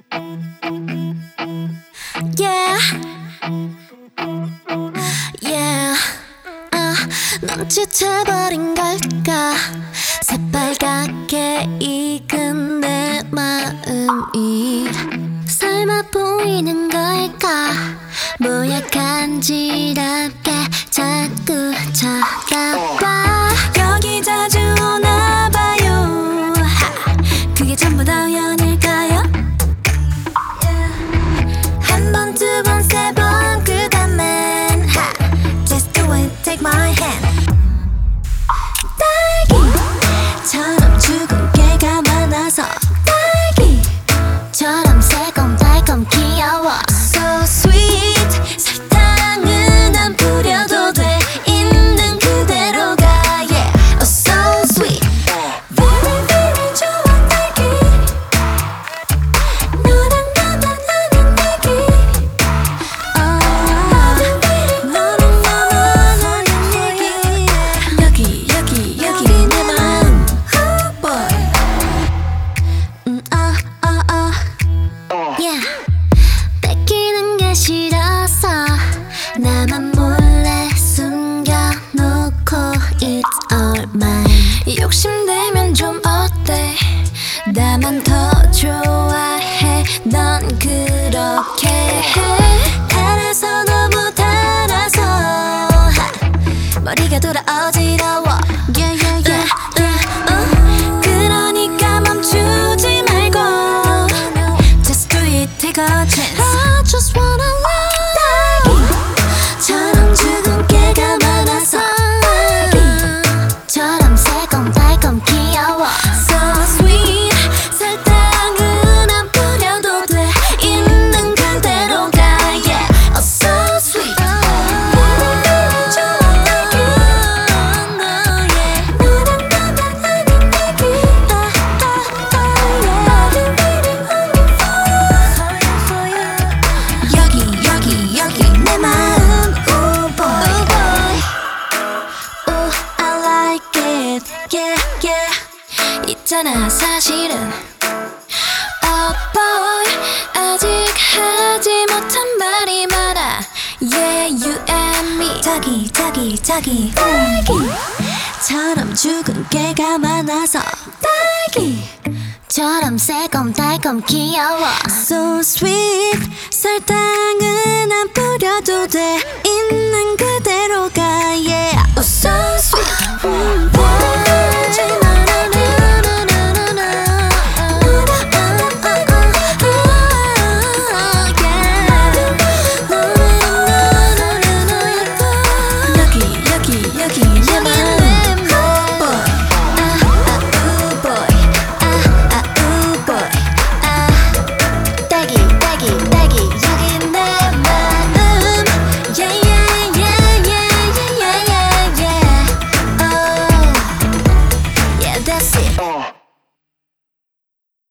Yeah, yeah. 넌 짙어버린 걸까? 새빨갛게 익은 내 마음이 삶아 보이는 걸까? 뭐야 간지럽게 자꾸 쳐다봐. 여기 자주 오나봐요. 그게 전부 다 우연일까요? 한 번, 두 번, 세 번 그 다음엔 Just do it, take my hand. 딸기처럼 죽은 깨가 많아서 딸기처럼 새콤달콤 귀여워. So sweet. 설탕은 안 뿌려도 돼. 있는 그대로가 yeah. Oh so sweet. Very very 좋아 딸기. 너랑 나만 아는 얘기. 너랑 나만 아는 얘기. 여기 여기 여기 내 마음. Oh boy. Yeah. 뺏기는 게 싫어서 나만 몰래 숨겨놓고 It's all mine. 욕심내면 좀 어때? 나만 더 좋아해. 넌 그렇게 해. 달아서 너무 달아서 머리가 돌아 어지러워. Yeah yeah yeah yeah. 그러니까 멈추지 말고 Just do it, take a chance. I just wanna love. 딸기처럼 죽은 깨가 많아서 딸기처럼 새콤달콤 귀여워. So sweet. 설탕은 안 뿌려도 돼. 있는 그대로가 yeah. Oh so sweet. 너랑 좋아 딸기. 너랑 나만 아는 얘기. 여기 여기 여기 내 마음. Oh boy. Oh I like it. Yeah yeah. 있잖아 사실은 Oh boy. 아직 하지 못한 말이 많아. Yeah you and me. 자기 딸기처럼 죽은 깨가 많아서 딸기처럼 새콤달콤 귀여워. So sweet. 설탕은 안 뿌려도 돼. 있는 그대로가 yeah. Oh so sweet.